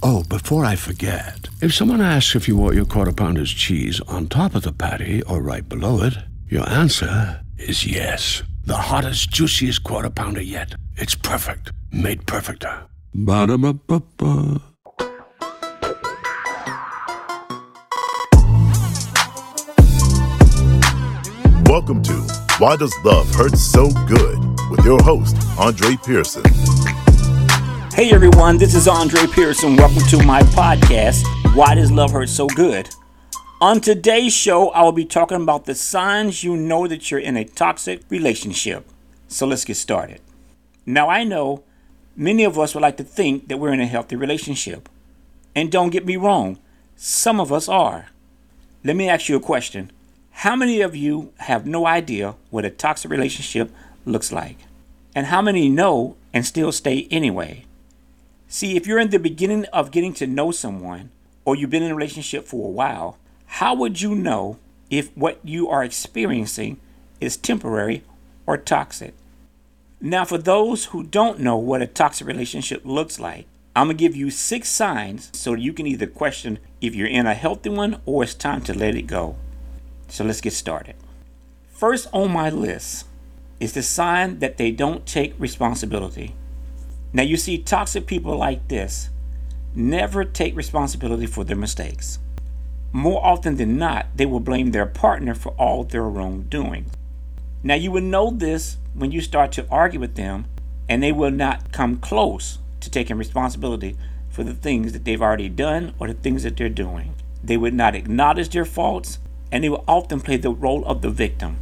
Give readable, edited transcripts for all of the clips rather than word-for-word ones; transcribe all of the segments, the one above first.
Oh, before I forget, if someone asks if you want your Quarter Pounder's cheese on top of the patty or right below it, your answer is yes. The hottest, juiciest Quarter Pounder yet. It's perfect. Made perfecter. Ba-da-ba-ba-ba. Welcome to Why Does Love Hurt So Good with your host, Andre Pearson. Hey everyone, this is Andre Pearson. Welcome to my podcast, Why Does Love Hurt So Good? On today's show, I will be talking about the signs you know that you're in a toxic relationship. So let's get started. Now I know many of us would like to think that we're in a healthy relationship. And don't get me wrong, some of us are. Let me ask you a question. How many of you have no idea what a toxic relationship looks like? And how many know and still stay anyway? See, if you're in the beginning of getting to know someone, or you've been in a relationship for a while, how would you know if what you are experiencing is temporary or toxic? Now, for those who don't know what a toxic relationship looks like, I'm going to give you 6 signs so you can either question if you're in a healthy one or it's time to let it go. So let's get started. First on my list is the sign that they don't take responsibility. Now you see, toxic people like this never take responsibility for their mistakes. More often than not, they will blame their partner for all their wrongdoing. Now you will know this when you start to argue with them and they will not come close to taking responsibility for the things that they've already done or the things that they're doing. They would not acknowledge their faults, and they will often play the role of the victim.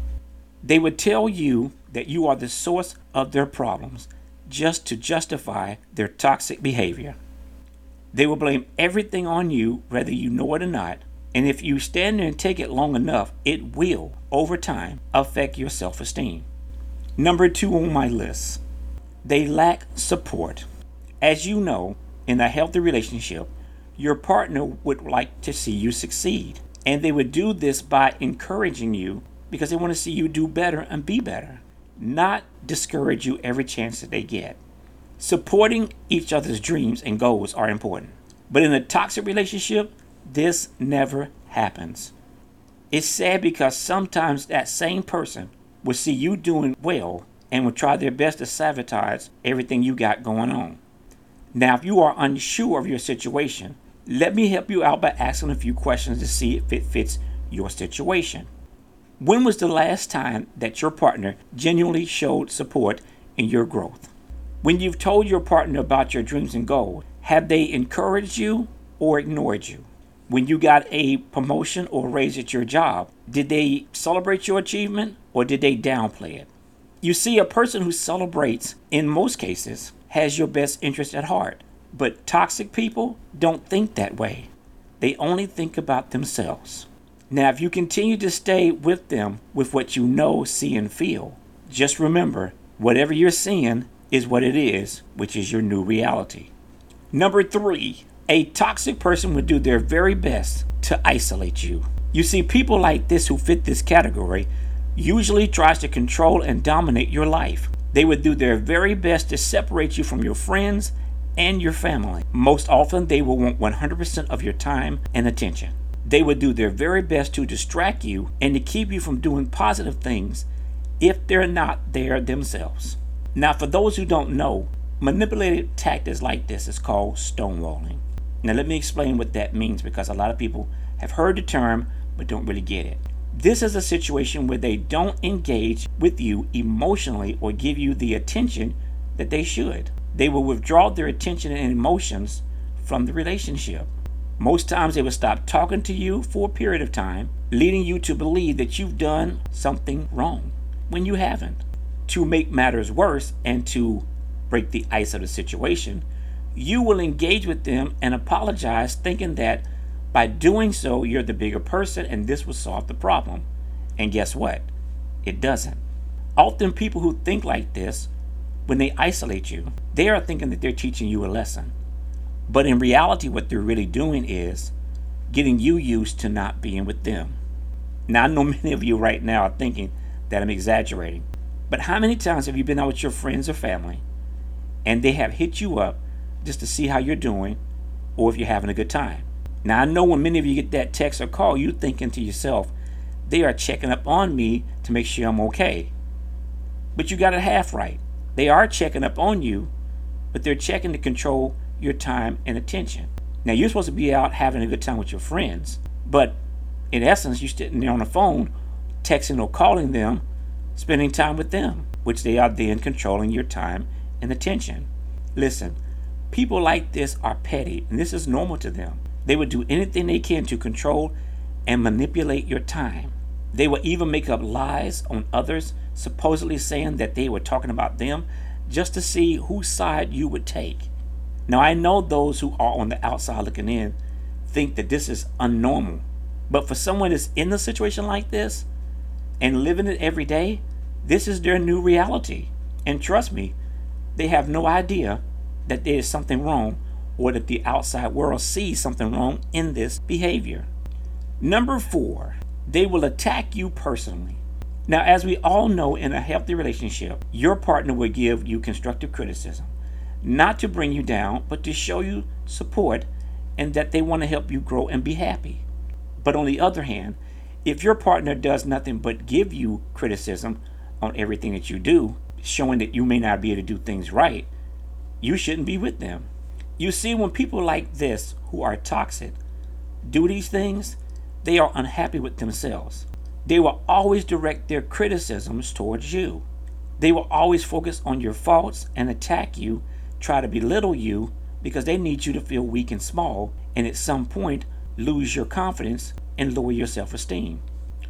They would tell you that you are the source of their problems just to justify their toxic behavior. They will blame everything on you, whether you know it or not, and if you stand there and take it long enough, it will, over time, affect your self-esteem. Number 2 on my list, they lack support. As you know, in a healthy relationship, your partner would like to see you succeed. And they would do this by encouraging you because they want to see you do better and be better, not discourage you every chance that they get. Supporting each other's dreams and goals are important. But in a toxic relationship, this never happens. It's sad because sometimes that same person will see you doing well and will try their best to sabotage everything you got going on. Now, if you are unsure of your situation, let me help you out by asking a few questions to see if it fits your situation. When was the last time that your partner genuinely showed support in your growth? When you've told your partner about your dreams and goals, have they encouraged you or ignored you? When you got a promotion or raise at your job, did they celebrate your achievement or did they downplay it? You see, a person who celebrates, in most cases, has your best interest at heart. But toxic people don't think that way. They only think about themselves. Now, if you continue to stay with them with what you know, see, and feel, just remember, whatever you're seeing is what it is, which is your new reality. Number 3, a toxic person would do their very best to isolate you. You see, people like this who fit this category usually tries to control and dominate your life. They would do their very best to separate you from your friends and your family. Most often, they will want 100% of your time and attention. They would do their very best to distract you and to keep you from doing positive things if they're not there themselves. Now, for those who don't know, manipulative tactics like this is called stonewalling. Now, let me explain what that means because a lot of people have heard the term but don't really get it. This is a situation where they don't engage with you emotionally or give you the attention that they should. They will withdraw their attention and emotions from the relationship. Most times they will stop talking to you for a period of time, leading you to believe that you've done something wrong when you haven't. To make matters worse and to break the ice of the situation, you will engage with them and apologize, thinking that by doing so, you're the bigger person and this will solve the problem. And guess what? It doesn't. Often people who think like this, when they isolate you, they are thinking that they're teaching you a lesson. But in reality, what they're really doing is getting you used to not being with them. Now, I know many of you right now are thinking that I'm exaggerating, but how many times have you been out with your friends or family and they have hit you up just to see how you're doing or if you're having a good time. Now, I know when many of you get that text or call, you're thinking to yourself, they are checking up on me to make sure I'm okay. But you got it half right. They are checking up on you, but they're checking to control your time and attention. Now, you're supposed to be out having a good time with your friends, but in essence, you're sitting there on the phone, texting or calling them, spending time with them, which they are then controlling your time and attention. Listen, people like this are petty, and this is normal to them. They would do anything they can to control and manipulate your time. They will even make up lies on others, supposedly saying that they were talking about them just to see whose side you would take. Now, I know those who are on the outside looking in think that this is unnormal, but for someone that's in a situation like this and living it every day, this is their new reality. And trust me, they have no idea that there is something wrong or that the outside world sees something wrong in this behavior. Number 4, they will attack you personally. Now, as we all know, in a healthy relationship, your partner will give you constructive criticism, not to bring you down, but to show you support and that they want to help you grow and be happy. But on the other hand, if your partner does nothing but give you criticism on everything that you do, showing that you may not be able to do things right, you shouldn't be with them. You see, when people like this, who are toxic, do these things, they are unhappy with themselves. They will always direct their criticisms towards you. They will always focus on your faults and attack you, try to belittle you, because they need you to feel weak and small, and at some point lose your confidence and lower your self-esteem.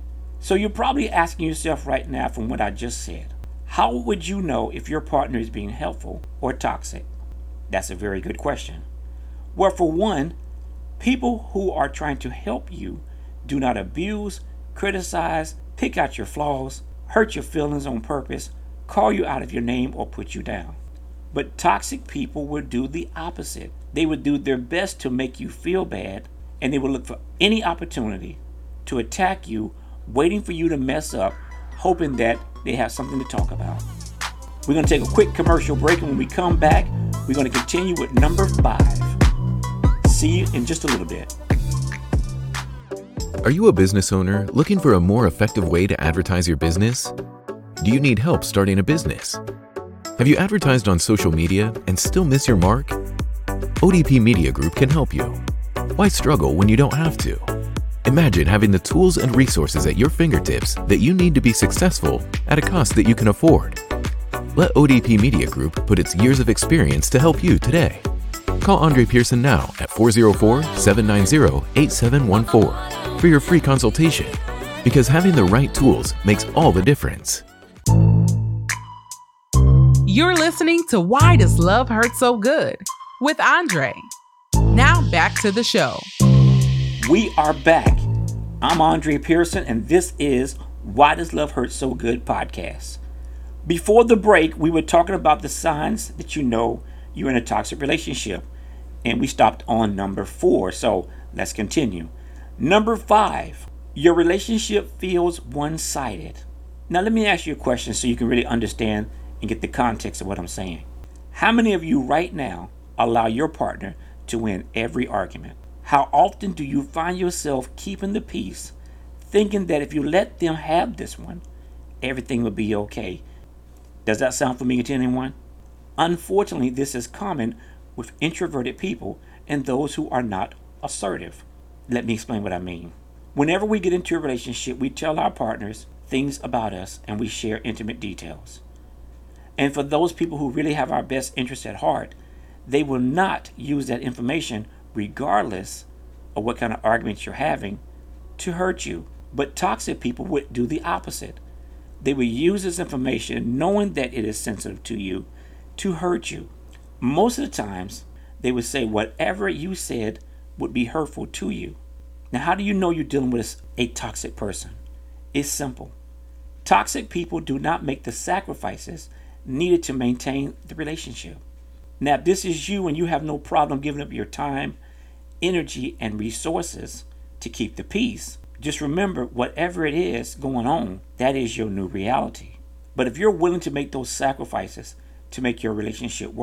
So you're probably asking yourself right now, from what I just said, how would you know if your partner is being helpful or toxic? That's a very good question. Well, for one, people who are trying to help you do not abuse, criticize, pick out your flaws, hurt your feelings on purpose, call you out of your name, or put you down. But toxic people will do the opposite. They would do their best to make you feel bad, and they will look for any opportunity to attack you, waiting for you to mess up, hoping that they have something to talk about. We're going to take a quick commercial break, and when we come back, we're going to continue with number 5. See you in just a little bit. Are you a business owner looking for a more effective way to advertise your business? Do you need help starting a business? Have you advertised on social media and still miss your mark? ODP Media Group can help you. Why struggle when you don't have to? Imagine having the tools and resources at your fingertips that you need to be successful at a cost that you can afford. Let ODP Media Group put its years of experience to help you today. Call Andre Pearson now at 404-790-8714 for your free consultation, because having the right tools makes all the difference. You're listening to Why Does Love Hurt So Good with Andre. Now back to the show. We are back. I'm Andre Pearson, and this is Why Does Love Hurt So Good podcast. Before the break, we were talking about the signs that you know you're in a toxic relationship, and we stopped on number 4, so let's continue. Number 5, your relationship feels one-sided. Now let me ask you a question so you can really understand and get the context of what I'm saying. How many of you right now allow your partner to win every argument? How often do you find yourself keeping the peace, thinking that if you let them have this one, everything will be okay? Does that sound familiar to anyone? Unfortunately, this is common with introverted people and those who are not assertive. Let me explain what I mean. Whenever we get into a relationship, we tell our partners things about us and we share intimate details. And for those people who really have our best interests at heart, they will not use that information, regardless of what kind of arguments you're having, to hurt you. But toxic people would do the opposite. They will use this information, knowing that it is sensitive to you, to hurt you. Most of the times, they would say whatever you said would be hurtful to you. Now, how do you know you're dealing with a toxic person? It's simple. Toxic people do not make the sacrifices needed to maintain the relationship. Now, if this is you and you have no problem giving up your time, energy, and resources to keep the peace, just remember, whatever it is going on, that is your new reality. But if you're willing to make those sacrifices to make your relationship work,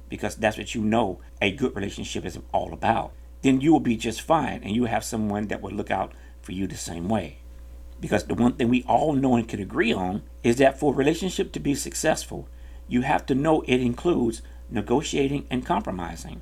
because that's what you know a good relationship is all about, then you will be just fine, and you will have someone that will look out for you the same way. Because the one thing we all know and can agree on is that for a relationship to be successful, you have to know it includes negotiating and compromising.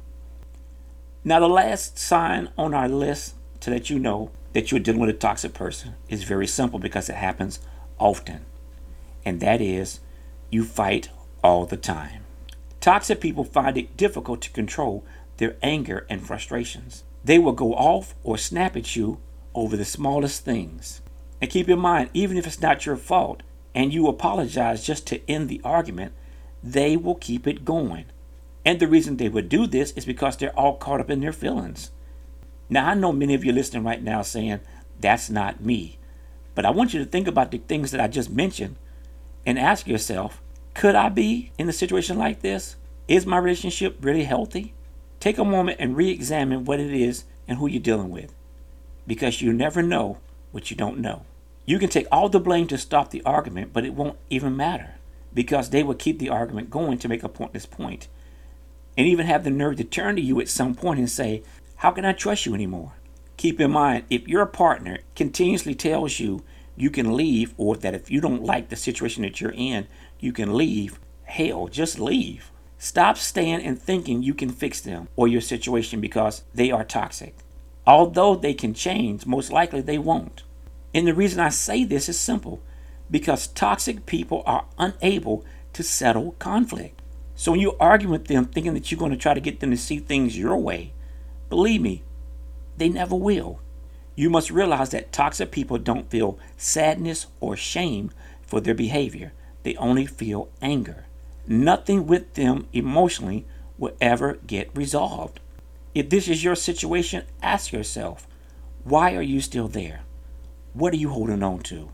Now, the last sign on our list to let you know that you're dealing with a toxic person is very simple because it happens often. And that is, you fight all the time. Toxic people find it difficult to control their anger and frustrations. They will go off or snap at you over the smallest things. And keep in mind, even if it's not your fault and you apologize just to end the argument, they will keep it going. And the reason they would do this is because they're all caught up in their feelings. Now, I know many of you listening right now saying, that's not me. But I want you to think about the things that I just mentioned and ask yourself, could I be in a situation like this? Is my relationship really healthy? Take a moment and re-examine what it is and who you're dealing with, because you never know what you don't know. You can take all the blame to stop the argument, but it won't even matter, because they will keep the argument going to make a pointless point, and even have the nerve to turn to you at some point and say, how can I trust you anymore? Keep in mind, if your partner continuously tells you you can leave, or that if you don't like the situation that you're in, you can leave, hell, just leave. Stop staying and thinking you can fix them or your situation because they are toxic. Although they can change, most likely they won't. And the reason I say this is simple, because toxic people are unable to settle conflict. So when you argue with them thinking that you're going to try to get them to see things your way, believe me, they never will. You must realize that toxic people don't feel sadness or shame for their behavior. They only feel anger. Nothing with them emotionally will ever get resolved. If this is your situation, ask yourself, why are you still there? What are you holding on to?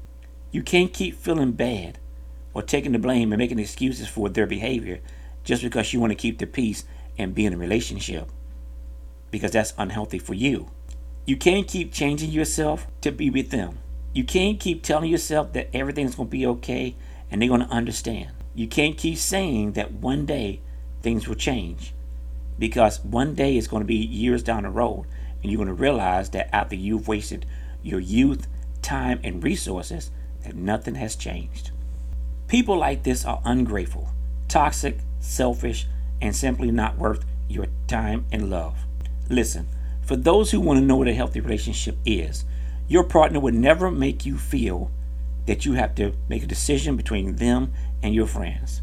You can't keep feeling bad or taking the blame and making excuses for their behavior just because you want to keep the peace and be in a relationship, because that's unhealthy for you. You can't keep changing yourself to be with them. You can't keep telling yourself that everything's going to be okay and they're going to understand. You can't keep saying that one day things will change, because one day is going to be years down the road and you're going to realize that after you've wasted your youth, time, and resources, that nothing has changed. People like this are ungrateful, toxic, selfish, and simply not worth your time and love. Listen, for those who want to know what a healthy relationship is, your partner would never make you feel that you have to make a decision between them and your friends.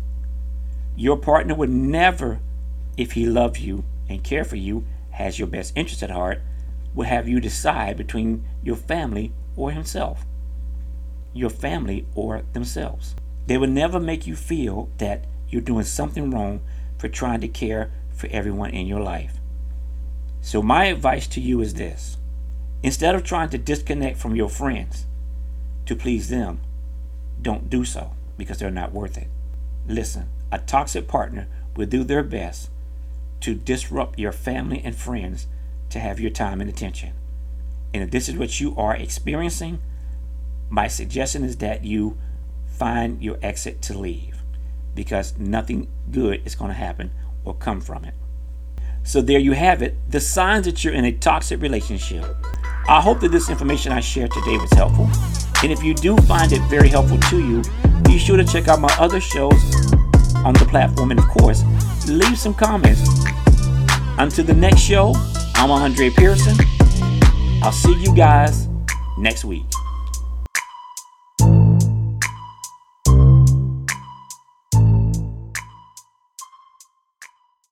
Your partner would never, if he loves you and cares for you, has your best interest at heart, will have you decide between your family or himself, your family or themselves. They will never make you feel that you're doing something wrong for trying to care for everyone in your life. So my advice to you is this: instead of trying to disconnect from your friends to please them, don't do so, because they're not worth it. Listen, a toxic partner will do their best to disrupt your family and friends to have your time and attention. And if this is what you are experiencing, my suggestion is that you find your exit to leave, because nothing good is going to happen or come from it. So there you have it, the signs that you're in a toxic relationship. I hope that this information I shared today was helpful. And if you do find it very helpful to you, be sure to check out my other shows on the platform. And of course, leave some comments. Until the next show, I'm Andre Pearson. I'll see you guys next week.